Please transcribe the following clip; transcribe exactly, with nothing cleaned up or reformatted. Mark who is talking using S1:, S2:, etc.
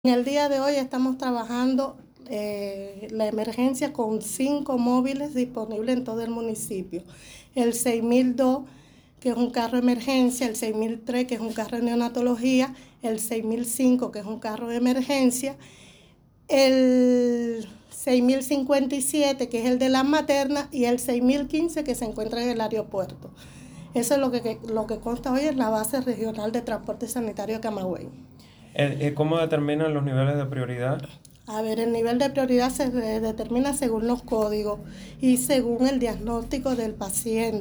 S1: En el día de hoy estamos trabajando eh, la emergencia con cinco móviles disponibles en todo el municipio. El seis mil dos, que es un carro de emergencia, el seis mil tres, que es un carro de neonatología, el seis mil cinco, que es un carro de emergencia, el seis mil cincuenta y siete, que es el de las maternas, y el seis mil quince, que se encuentra en el aeropuerto. Eso es lo que, lo que consta hoy en la base regional de transporte sanitario de Camagüey.
S2: ¿Cómo determinan los niveles de prioridad?
S1: A ver, el nivel de prioridad se determina según los códigos y según el diagnóstico del paciente.